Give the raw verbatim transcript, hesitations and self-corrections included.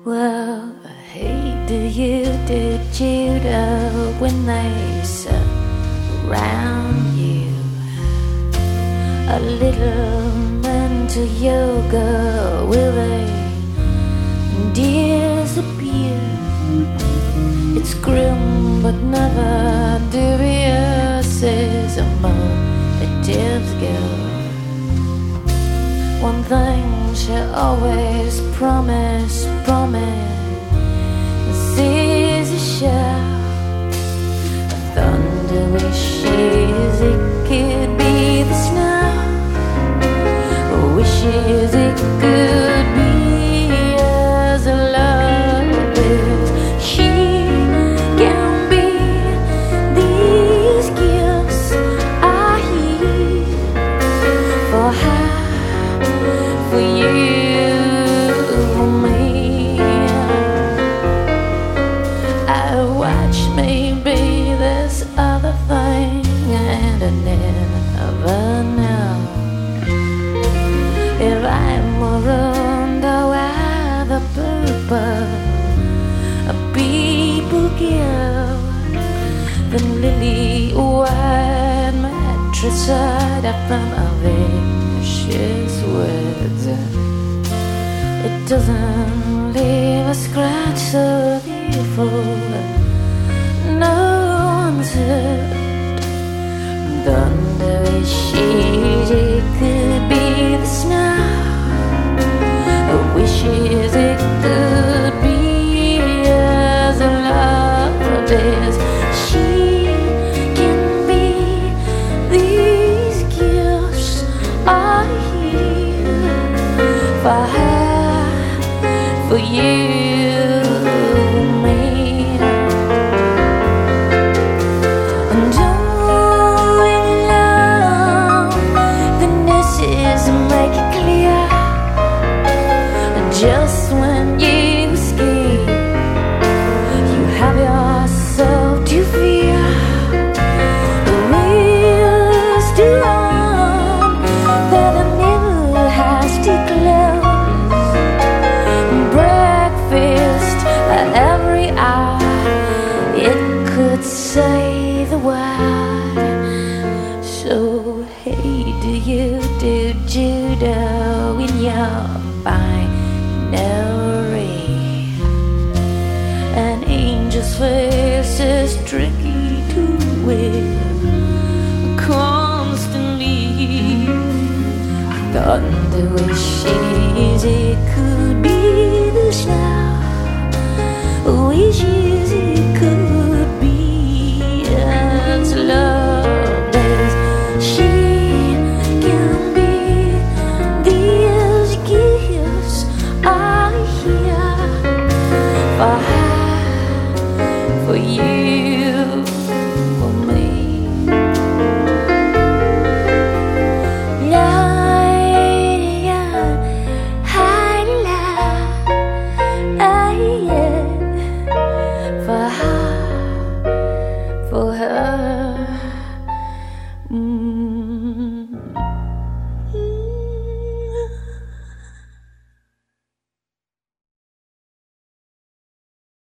Well, hey, do you, did you know when they surround you? A little mental yoga, will they disappear? It's grim but never dubious, is a motive's girl. One thing she always promised, promised is a shout. A thunder wishes it could be the snow. Wishes it could be as a love is. She can be these gifts I hear for her, for you, for me. I watch maybe this other thing, and I never know if I'm around or the purple people give. Then lily white mattress side from a vicious words. It doesn't leave a scratch so beautiful no one's hurt. Thunder wishes it could be the snow. Wishes it could be as a love is. She can be these gifts I hear for her, for you, me. And oh, in love, the nurses make it clear. Just when you escape, you have yourself to fear. The wheels to run that the never has to close. Breakfast at every hour, it could say the word. So hey, do you do judo in your fine? An angel's face is tricky to wear constantly. Thunder wishes it could be the snow. Wishes it could be as love is. She can be these gifts I hear for her, for you, for me. La, la, hi, la, ah, yeah. For her, for her. Mm.